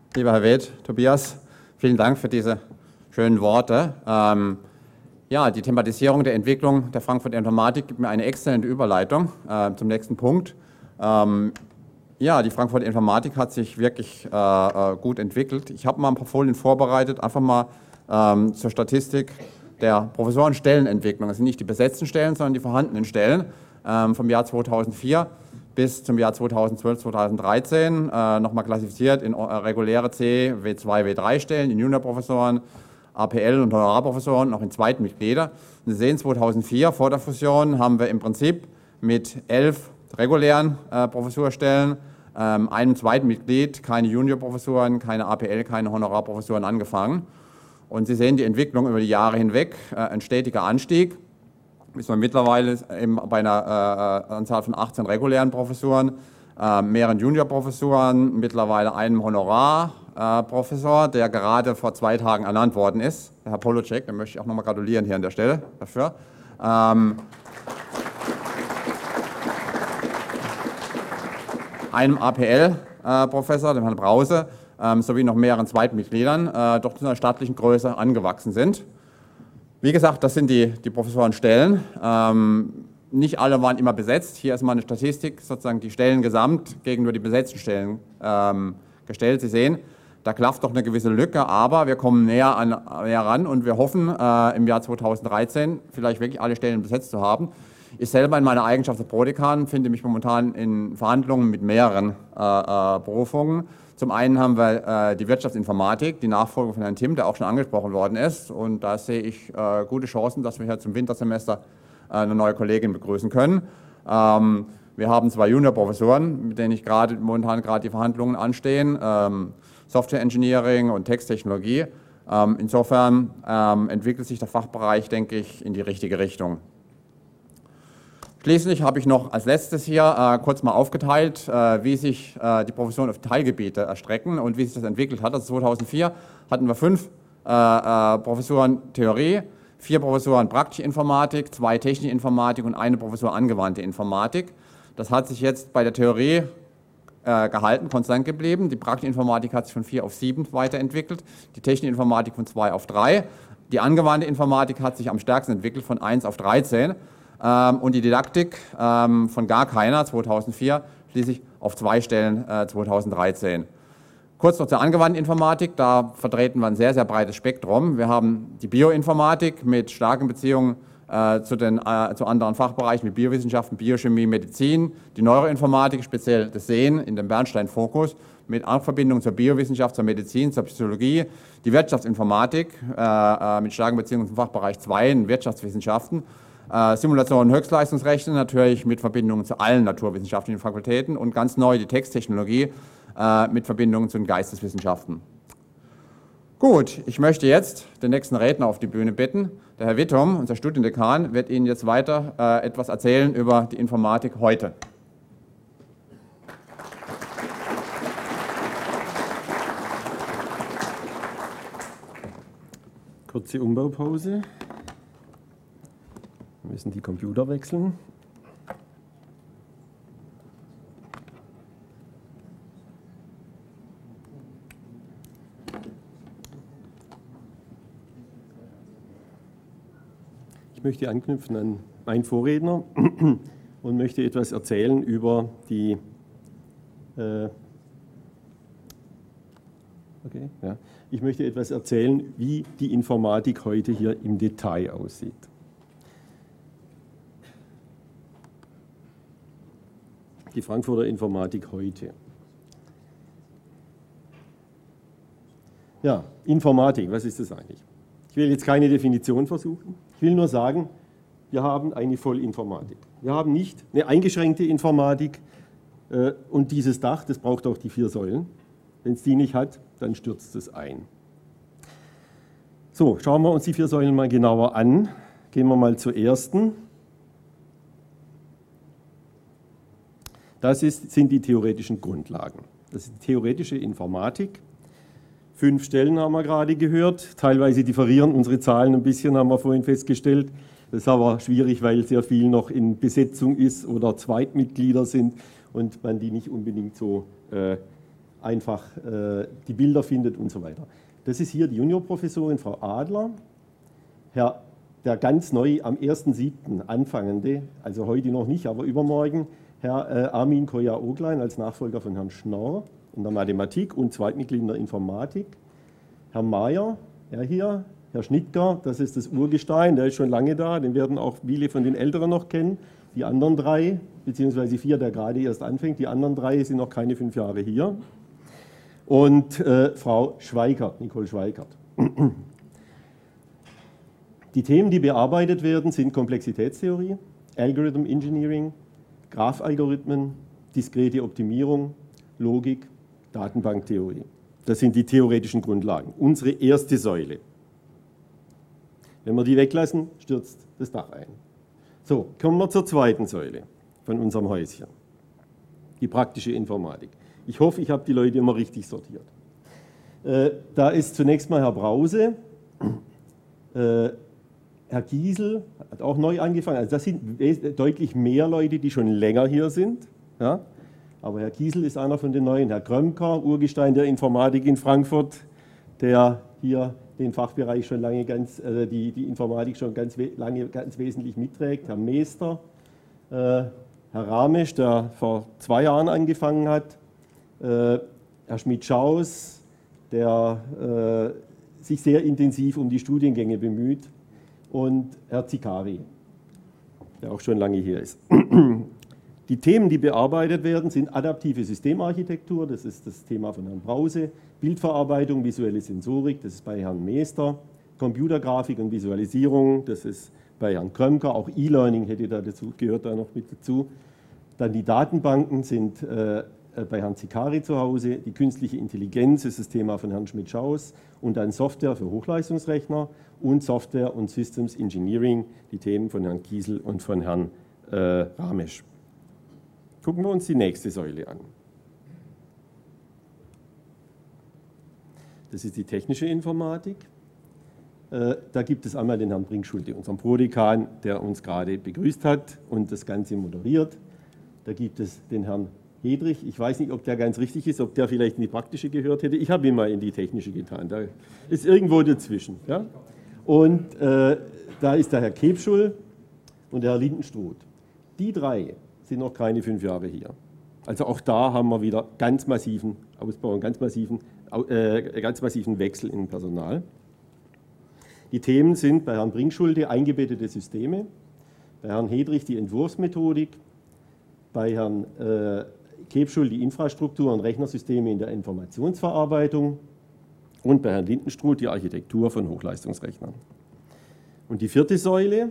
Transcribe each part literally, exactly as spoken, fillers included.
Lieber Herr Weth, Tobias, vielen Dank für diese schönen Worte. Ähm, ja, die Thematisierung der Entwicklung der Frankfurter Informatik gibt mir eine exzellente Überleitung äh, zum nächsten Punkt. Ähm, ja, die Frankfurter Informatik hat sich wirklich äh, gut entwickelt. Ich habe mal ein paar Folien vorbereitet, einfach mal ähm, zur Statistik der Professorenstellenentwicklung. Das sind nicht die besetzten Stellen, sondern die vorhandenen Stellen ähm, vom Jahr zweitausendvier bis zum Jahr zweitausendzwölf, zweitausenddreizehn, äh, nochmal klassifiziert in äh, reguläre C, W zwei, W drei Stellen, in Juniorprofessoren, A P L und Honorarprofessoren, auch in Zweitmitglieder. Und Sie sehen, zweitausendvier, vor der Fusion, haben wir im Prinzip mit elf regulären äh, Professurstellen, ähm, einem Zweitmitglied, keine Juniorprofessoren, keine A P L, keine Honorarprofessoren angefangen. Und Sie sehen die Entwicklung über die Jahre hinweg, äh, ein stetiger Anstieg. Ist man mittlerweile eben bei einer äh, Anzahl von achtzehn regulären Professuren, äh, mehreren Juniorprofessuren, mittlerweile einem Honorarprofessor, äh, der gerade vor zwei Tagen ernannt worden ist, der Herr Polocek, dem möchte ich auch nochmal gratulieren hier an der Stelle dafür. Ähm, einem A P L-Professor, dem Herrn Brause, ähm, sowie noch mehreren Zweitmitgliedern, äh, doch zu einer stattlichen Größe angewachsen sind. Wie gesagt, das sind die, die Professorenstellen. Ähm, nicht alle waren immer besetzt. Hier ist mal eine Statistik, sozusagen die Stellen gesamt gegenüber die besetzten Stellen ähm, gestellt. Sie sehen, da klafft doch eine gewisse Lücke, aber wir kommen näher, an, näher ran und wir hoffen, äh, im Jahr zweitausenddreizehn vielleicht wirklich alle Stellen besetzt zu haben. Ich selber in meiner Eigenschaft als Prodekan finde mich momentan in Verhandlungen mit mehreren äh, äh, Berufungen. Zum einen haben wir äh, die Wirtschaftsinformatik, die Nachfolge von Herrn Timm, der auch schon angesprochen worden ist. Und da sehe ich äh, gute Chancen, dass wir hier zum Wintersemester äh, eine neue Kollegin begrüßen können. Ähm, wir haben zwei Juniorprofessoren, mit denen ich gerade momentan gerade die Verhandlungen anstehen, ähm, Software Engineering und Texttechnologie. Ähm, insofern ähm, entwickelt sich der Fachbereich, denke ich, in die richtige Richtung. Schließlich habe ich noch als letztes hier äh, kurz mal aufgeteilt, äh, wie sich äh, die Professuren auf Teilgebiete erstrecken und wie sich das entwickelt hat. Also zweitausendvier hatten wir fünf äh, äh, Professuren Theorie, vier Professuren Praktische Informatik, zwei Technische Informatik und eine Professur Angewandte Informatik. Das hat sich jetzt bei der Theorie äh, gehalten, konstant geblieben. Die Praktische Informatik hat sich von vier auf sieben weiterentwickelt, die Technische Informatik von zwei auf drei. Die Angewandte Informatik hat sich am stärksten entwickelt, von eins auf dreizehn. Und die Didaktik ähm, von gar keiner, zweitausendvier, schließlich auf zwei Stellen äh, zweitausenddreizehn. Kurz noch zur angewandten Informatik, da vertreten wir ein sehr, sehr breites Spektrum. Wir haben die Bioinformatik mit starken Beziehungen äh, zu, den, äh, zu anderen Fachbereichen wie Biowissenschaften, Biochemie, Medizin, die Neuroinformatik, speziell das Sehen in dem Bernstein-Fokus, mit Verbindung zur Biowissenschaft, zur Medizin, zur Psychologie, die Wirtschaftsinformatik äh, äh, mit starken Beziehungen zum Fachbereich zwei in Wirtschaftswissenschaften, Äh, Simulation und Höchstleistungsrechte natürlich mit Verbindungen zu allen naturwissenschaftlichen Fakultäten und ganz neu die Texttechnologie äh, mit Verbindungen zu den Geisteswissenschaften. Gut, ich möchte jetzt den nächsten Redner auf die Bühne bitten. Der Herr Wittum, unser Studiendekan, wird Ihnen jetzt weiter äh, etwas erzählen über die Informatik heute. Kurze Umbaupause. Wir müssen die Computer wechseln. Ich möchte anknüpfen an meinen Vorredner und möchte etwas erzählen über die äh, okay, ja. Ich möchte etwas erzählen, wie die Informatik heute hier im Detail aussieht. Die Frankfurter Informatik heute. Ja, Informatik, was ist das eigentlich? Ich will jetzt keine Definition versuchen. Ich will nur sagen, wir haben eine Vollinformatik. Wir haben nicht eine eingeschränkte Informatik äh, und dieses Dach, das braucht auch die vier Säulen. Wenn es die nicht hat, dann stürzt es ein. So, schauen wir uns die vier Säulen mal genauer an. Gehen wir mal zur ersten. Das ist, sind die theoretischen Grundlagen. Das ist die theoretische Informatik. Fünf Stellen haben wir gerade gehört. Teilweise differieren unsere Zahlen ein bisschen, haben wir vorhin festgestellt. Das ist aber schwierig, weil sehr viel noch in Besetzung ist oder Zweitmitglieder sind und man die nicht unbedingt so äh, einfach äh, die Bilder findet und so weiter. Das ist hier die Juniorprofessorin Frau Adler, Herr, der ganz neu am ersten siebten anfangende, also heute noch nicht, aber übermorgen, Herr äh, Armin Koya-Oglein als Nachfolger von Herrn Schnorr in der Mathematik und Zweitmitglied in der Informatik, Herr Mayer, er hier, Herr Schnittger, das ist das Urgestein, der ist schon lange da, den werden auch viele von den Älteren noch kennen. Die anderen drei, beziehungsweise vier, der gerade erst anfängt, die anderen drei sind noch keine fünf Jahre hier. Und äh, Frau Schweikert, Nicole Schweikert. Die Themen, die bearbeitet werden, sind Komplexitätstheorie, Algorithm Engineering, Graphalgorithmen, diskrete Optimierung, Logik, Datenbanktheorie. Das sind die theoretischen Grundlagen. Unsere erste Säule. Wenn wir die weglassen, stürzt das Dach ein. So, kommen wir zur zweiten Säule von unserem Häuschen. Die praktische Informatik. Ich hoffe, ich habe die Leute immer richtig sortiert. Äh, da ist zunächst mal Herr Brause, äh, Herr Giesel hat auch neu angefangen. Also das sind deutlich mehr Leute, die schon länger hier sind. Ja? Aber Herr Giesel ist einer von den Neuen. Herr Krömker, Urgestein der Informatik in Frankfurt, der hier den Fachbereich schon lange ganz, äh, die, die Informatik schon ganz lange ganz wesentlich mitträgt. Herr Meester, äh, Herr Ramesch, der vor zwei Jahren angefangen hat, äh, Herr Schmidt-Schaus, der äh, sich sehr intensiv um die Studiengänge bemüht, und Herr Zikari, der auch schon lange hier ist. Die Themen, die bearbeitet werden, sind adaptive Systemarchitektur, das ist das Thema von Herrn Brause, Bildverarbeitung, visuelle Sensorik, das ist bei Herrn Meester, Computergrafik und Visualisierung, das ist bei Herrn Krömker, auch E-Learning hätte da dazu, gehört da noch mit dazu. Dann die Datenbanken sind äh, bei Herrn Zikari zu Hause, die künstliche Intelligenz ist das Thema von Herrn Schmidt-Schaus und dann Software für Hochleistungsrechner und Software und Systems Engineering, die Themen von Herrn Giesel und von Herrn äh, Ramesch. Gucken wir uns die nächste Säule an. Das ist die technische Informatik. Äh, da gibt es einmal den Herrn Brinkschulte, unseren Prodekan, der uns gerade begrüßt hat und das Ganze moderiert. Da gibt es den Herrn Hedrich. Ich weiß nicht, ob der ganz richtig ist, ob der vielleicht in die praktische gehört hätte. Ich habe ihn mal in die technische getan. Da ist irgendwo dazwischen. Ja? Und äh, da ist der Herr Kebschul und der Herr Lindenstruth. Die drei sind noch keine fünf Jahre hier. Also auch da haben wir wieder ganz massiven Ausbau, einen ganz massiven, äh, ganz massiven Wechsel im Personal. Die Themen sind bei Herrn Brinkschulte eingebettete Systeme, bei Herrn Hedrich die Entwurfsmethodik, bei Herrn äh, Kebschul die Infrastruktur und Rechnersysteme in der Informationsverarbeitung und bei Herrn Lindenstruth die Architektur von Hochleistungsrechnern. Und die vierte Säule,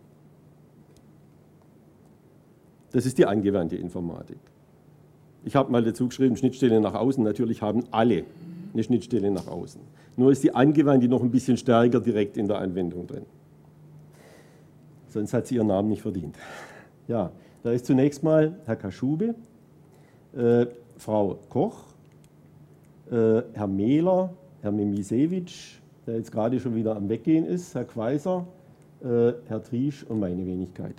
das ist die angewandte Informatik. Ich habe mal dazu geschrieben, Schnittstelle nach außen. Natürlich haben alle eine Schnittstelle nach außen. Nur ist die angewandte noch ein bisschen stärker direkt in der Anwendung drin. Sonst hat sie ihren Namen nicht verdient. Ja, da ist zunächst mal Herr Kaschube, äh, Frau Koch, äh, Herr Mehler, Herr Memisewitsch, der jetzt gerade schon wieder am Weggehen ist, Herr Quaiser, äh, Herr Triesch und meine Wenigkeit.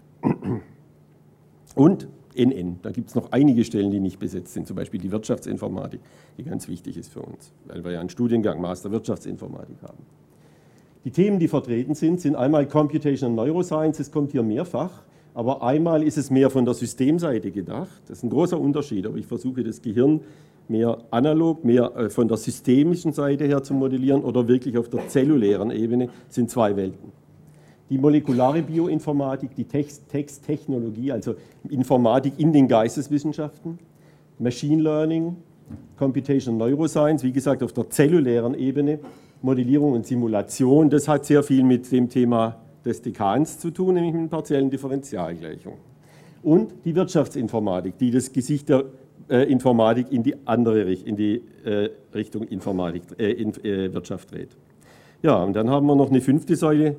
Und N N, da gibt es noch einige Stellen, die nicht besetzt sind, zum Beispiel die Wirtschaftsinformatik, die ganz wichtig ist für uns, weil wir ja einen Studiengang Master Wirtschaftsinformatik haben. Die Themen, die vertreten sind, sind einmal Computational Neuroscience, es kommt hier mehrfach, aber einmal ist es mehr von der Systemseite gedacht, das ist ein großer Unterschied, aber ich versuche das Gehirn mehr analog, mehr von der systemischen Seite her zu modellieren oder wirklich auf der zellulären Ebene, sind zwei Welten. Die molekulare Bioinformatik, die Text Texttechnologie, also Informatik in den Geisteswissenschaften, Machine Learning, Computational Neuroscience, wie gesagt auf der zellulären Ebene, Modellierung und Simulation, das hat sehr viel mit dem Thema des Dekans zu tun, nämlich mit der partiellen Differentialgleichung. Und die Wirtschaftsinformatik, die das Gesicht der äh, Informatik in die andere Richtung, in die äh, Richtung Informatik, äh, in, äh, Wirtschaft dreht. Ja, und dann haben wir noch eine fünfte Säule.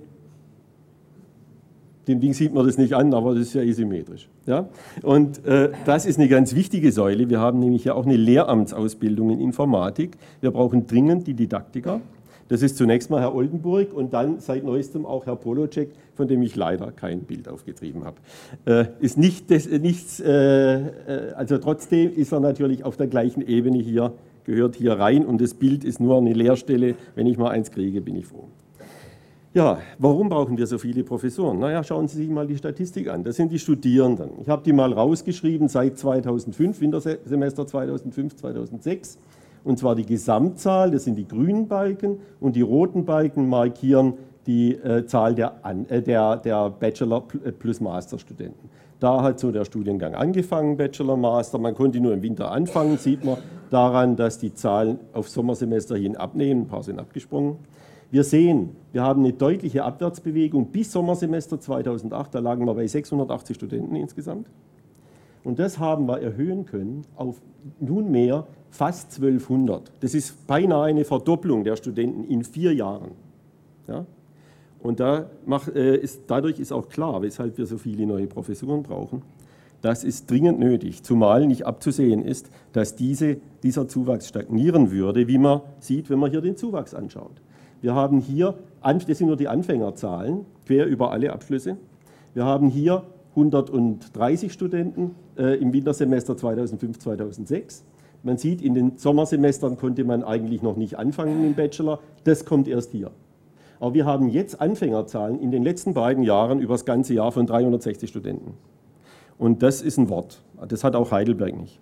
Dem Ding sieht man das nicht an, aber das ist ja asymmetrisch. Ja? Und äh, das ist eine ganz wichtige Säule. Wir haben nämlich ja auch eine Lehramtsausbildung in Informatik. Wir brauchen dringend die Didaktiker. Das ist zunächst mal Herr Oldenburg und dann seit neuestem auch Herr Polocek, von dem ich leider kein Bild aufgetrieben habe. Äh, ist nicht des, nichts, äh, also trotzdem ist er natürlich auf der gleichen Ebene hier gehört hier rein und das Bild ist nur eine Leerstelle. Wenn ich mal eins kriege, bin ich froh. Ja, warum brauchen wir so viele Professoren? Naja, schauen Sie sich mal die Statistik an. Das sind die Studierenden. Ich habe die mal rausgeschrieben seit zweitausendfünf, Wintersemester zweitausendfünf, zweitausendsechs. Und zwar die Gesamtzahl, das sind die grünen Balken, und die roten Balken markieren die äh, Zahl der, äh, der, der Bachelor- plus Masterstudenten. Da hat so der Studiengang angefangen, Bachelor, Master. Man konnte nur im Winter anfangen, sieht man daran, dass die Zahlen auf Sommersemester hin abnehmen. Ein paar sind abgesprungen. Wir sehen, wir haben eine deutliche Abwärtsbewegung bis Sommersemester zweitausendacht, da lagen wir bei sechshundertachtzig Studenten insgesamt. Und das haben wir erhöhen können auf nunmehr fast zwölfhundert. Das ist beinahe eine Verdopplung der Studenten in vier Jahren. Ja? Und da macht, äh, ist, dadurch ist auch klar, weshalb wir so viele neue Professuren brauchen. Das ist dringend nötig, zumal nicht abzusehen ist, dass diese, dieser Zuwachs stagnieren würde, wie man sieht, wenn man hier den Zuwachs anschaut. Wir haben hier, das sind nur die Anfängerzahlen, quer über alle Abschlüsse. Wir haben hier hundertdreißig Studenten äh, im Wintersemester zweitausendfünf, zweitausendsechs. Man sieht, in den Sommersemestern konnte man eigentlich noch nicht anfangen im Bachelor. Das kommt erst hier. Aber wir haben jetzt Anfängerzahlen in den letzten beiden Jahren über das ganze Jahr von dreihundertsechzig Studenten. Und das ist ein Wort. Das hat auch Heidelberg nicht.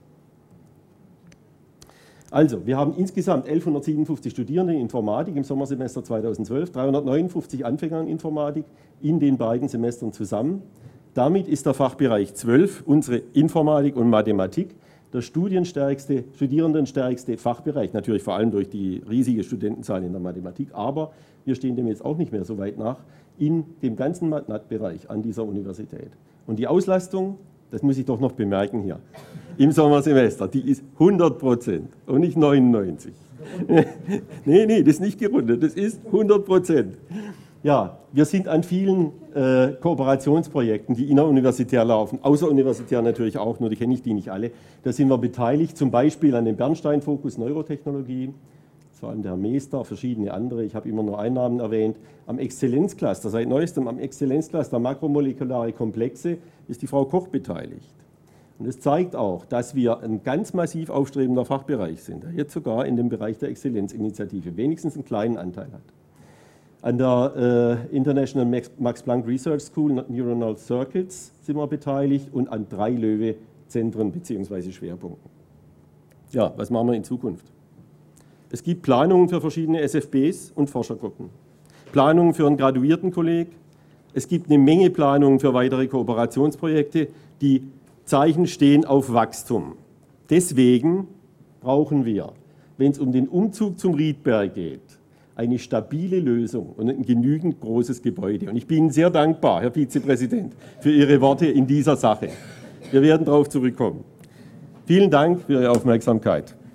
Also, wir haben insgesamt elfhundertsiebenundfünfzig Studierende in Informatik im Sommersemester zweitausendzwölf, dreihundertneunundfünfzig Anfänger in Informatik in den beiden Semestern zusammen. Damit ist der Fachbereich zwölf, unsere Informatik und Mathematik, der studienstärkste, studierendenstärkste Fachbereich, natürlich vor allem durch die riesige Studentenzahl in der Mathematik, aber wir stehen dem jetzt auch nicht mehr so weit nach, in dem ganzen Math-Bereich an dieser Universität. Und die Auslastung, das muss ich doch noch bemerken hier, im Sommersemester, die ist hundert Prozent und nicht neunundneunzig. Nee, nee, das ist nicht gerundet, das ist hundert Prozent. Ja, wir sind an vielen äh, Kooperationsprojekten, die inneruniversitär laufen, außeruniversitär natürlich auch, nur die kenne ich die nicht alle. Da sind wir beteiligt, zum Beispiel an dem Bernstein-Fokus Neurotechnologie, vor allem der Herr Meester, verschiedene andere, ich habe immer nur einen Namen erwähnt, am Exzellenzcluster, seit neuestem am Exzellenzcluster makromolekulare Komplexe ist die Frau Koch beteiligt. Und es zeigt auch, dass wir ein ganz massiv aufstrebender Fachbereich sind, der jetzt sogar in dem Bereich der Exzellenzinitiative wenigstens einen kleinen Anteil hat. An der äh, International Max Planck Research School Neuronal Circuits sind wir beteiligt und an drei Löwe-Zentren bzw. Schwerpunkten. Ja, was machen wir in Zukunft? Es gibt Planungen für verschiedene S F Bs und Forschergruppen, Planungen für einen Graduiertenkolleg. Es gibt eine Menge Planungen für weitere Kooperationsprojekte. Die Zeichen stehen auf Wachstum. Deswegen brauchen wir, wenn es um den Umzug zum Riedberg geht, eine stabile Lösung und ein genügend großes Gebäude. Und ich bin Ihnen sehr dankbar, Herr Vizepräsident, für Ihre Worte in dieser Sache. Wir werden darauf zurückkommen. Vielen Dank für Ihre Aufmerksamkeit.